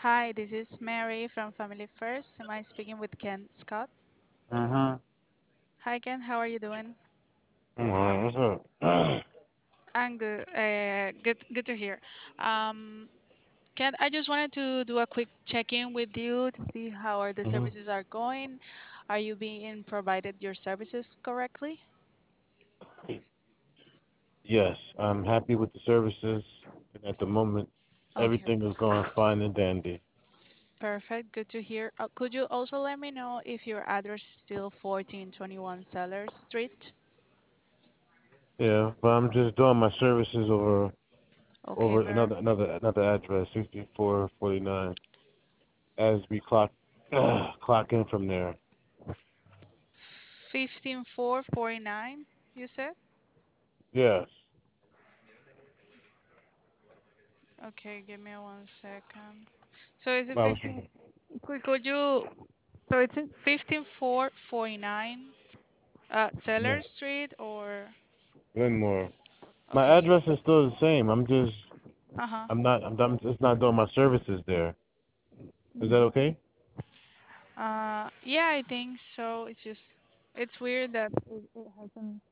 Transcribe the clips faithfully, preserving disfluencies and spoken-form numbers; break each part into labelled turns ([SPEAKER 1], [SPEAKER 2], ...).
[SPEAKER 1] Hi, this is Mary from Family First. Am I speaking with Ken Scott?
[SPEAKER 2] Mm-hmm.
[SPEAKER 1] Hi, Ken. How are you doing?
[SPEAKER 2] Alright, what's up?
[SPEAKER 1] I'm good. Uh, good. Good to hear. Um, Ken, I just wanted to do a quick check-in with you to see how are the
[SPEAKER 2] hmm
[SPEAKER 1] services are going. Are you being provided your services correctly?
[SPEAKER 2] Yes, I'm happy with the services, and at the moment,
[SPEAKER 1] Okay,
[SPEAKER 2] everything is going fine and dandy.
[SPEAKER 1] perfect. Good to hear. Uh, could you also let me know if your address is still fourteen twenty-one Sellers Street?
[SPEAKER 2] Yeah, but I'm just doing my services over
[SPEAKER 1] Okay,
[SPEAKER 2] over
[SPEAKER 1] ver
[SPEAKER 2] another another another address, sixty-four forty-nine, as we clock clock in from there.
[SPEAKER 1] fifteen four forty-nine, you said?
[SPEAKER 2] Yes,
[SPEAKER 1] Okay, give me one second. So is it
[SPEAKER 2] I was
[SPEAKER 1] fifteen? Could, could you? So it's fifteen four forty nine, uh,
[SPEAKER 2] no,
[SPEAKER 1] Seller Street, or
[SPEAKER 2] Glenmore. My
[SPEAKER 1] okay?
[SPEAKER 2] address is still the same. I'm just
[SPEAKER 1] Uh huh.
[SPEAKER 2] I'm not I'm, I'm just not doing my services there. Is that okay?
[SPEAKER 1] Uh, yeah, I think so. It's just it's weird that it, it hasn't.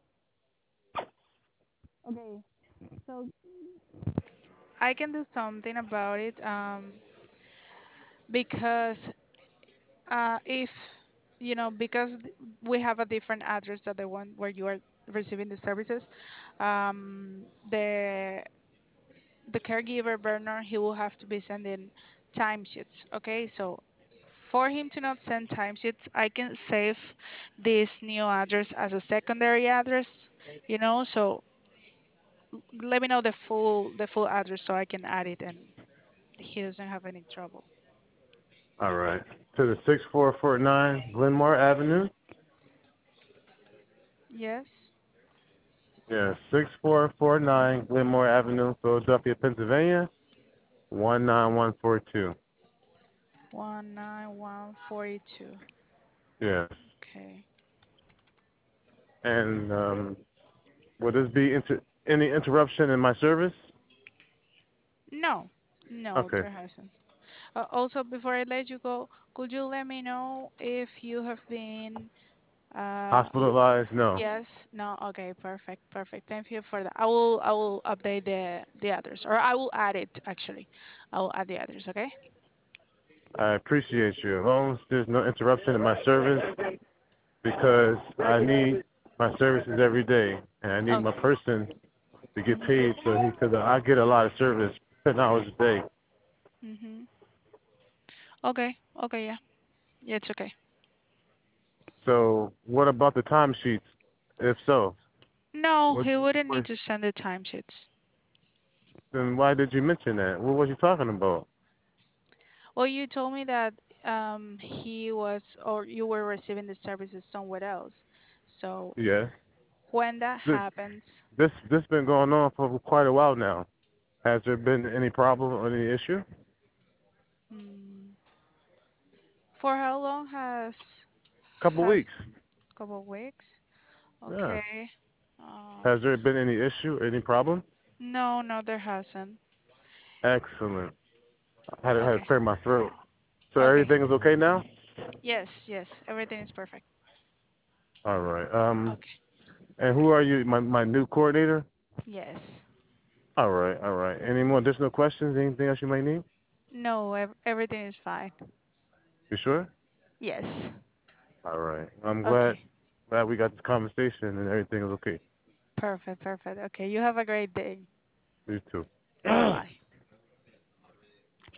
[SPEAKER 1] Okay, so I can do something about it. Um, because uh, if you know, because th- we have a different address than the one where you are receiving the services. Um, the the caregiver Bernard, he will have to be sending timesheets. Okay, so for him to not send timesheets, I can save this new address as a secondary address. You know, so let me know the full the full address so I can add it and he doesn't have any trouble.
[SPEAKER 2] All right. To the six four four nine Glenmore Avenue.
[SPEAKER 1] Yes,
[SPEAKER 2] Yeah, six four four nine Glenmore Avenue, Philadelphia, Pennsylvania, one nine one four two.
[SPEAKER 1] one nine one forty two.
[SPEAKER 2] Yes.
[SPEAKER 1] Okay.
[SPEAKER 2] And um, will this be inter- any interruption in my service?
[SPEAKER 1] No, no,
[SPEAKER 2] Okay.
[SPEAKER 1] there hasn't. Uh, also, before I let you go, could you let me know if you have been uh,
[SPEAKER 2] Hospitalized? No.
[SPEAKER 1] yes. No. Okay. Perfect. Perfect. Thank you for that. I will. I will update the the address, or I will add it. Actually, I will add the address. Okay.
[SPEAKER 2] I appreciate you. As long as there's no interruption in my service, because I need my services every day, and I need my
[SPEAKER 1] Okay.
[SPEAKER 2] person to get
[SPEAKER 1] Mhm.
[SPEAKER 2] paid. So he, because I get a lot of service, ten hours a day.
[SPEAKER 1] Mhm. Okay. Okay. Yeah. Yeah. It's okay.
[SPEAKER 2] So what about the timesheets? If so,
[SPEAKER 1] No,
[SPEAKER 2] what,
[SPEAKER 1] he wouldn't need
[SPEAKER 2] what
[SPEAKER 1] to send the timesheets.
[SPEAKER 2] then why did you mention that? What was you talking about?
[SPEAKER 1] Well, you told me that um he was, or you were receiving the services somewhere else. So
[SPEAKER 2] Yes.
[SPEAKER 1] when that
[SPEAKER 2] This
[SPEAKER 1] happens,
[SPEAKER 2] this this been going on for quite a while now. Has there been any problem or any issue?
[SPEAKER 1] mm, for how long has
[SPEAKER 2] Couple
[SPEAKER 1] has
[SPEAKER 2] weeks.
[SPEAKER 1] couple of weeks?
[SPEAKER 2] Yeah.
[SPEAKER 1] Okay. Uh,
[SPEAKER 2] Has there been any issue, any problem?
[SPEAKER 1] no, no, there hasn't.
[SPEAKER 2] Excellent. I had to, had to
[SPEAKER 1] Okay.
[SPEAKER 2] clear my throat. So
[SPEAKER 1] Okay.
[SPEAKER 2] everything is okay now?
[SPEAKER 1] Yes, yes, everything is perfect.
[SPEAKER 2] All right. Um,
[SPEAKER 1] Okay.
[SPEAKER 2] and who are you? My my new coordinator?
[SPEAKER 1] Yes.
[SPEAKER 2] All right, all right. Any more additional questions? Anything else you might need?
[SPEAKER 1] No, ev- everything is fine.
[SPEAKER 2] You sure?
[SPEAKER 1] Yes.
[SPEAKER 2] All right. I'm glad
[SPEAKER 1] Okay.
[SPEAKER 2] glad we got this conversation and everything is okay.
[SPEAKER 1] Perfect, perfect. Okay, you have a great day.
[SPEAKER 2] You too.
[SPEAKER 1] Bye bye.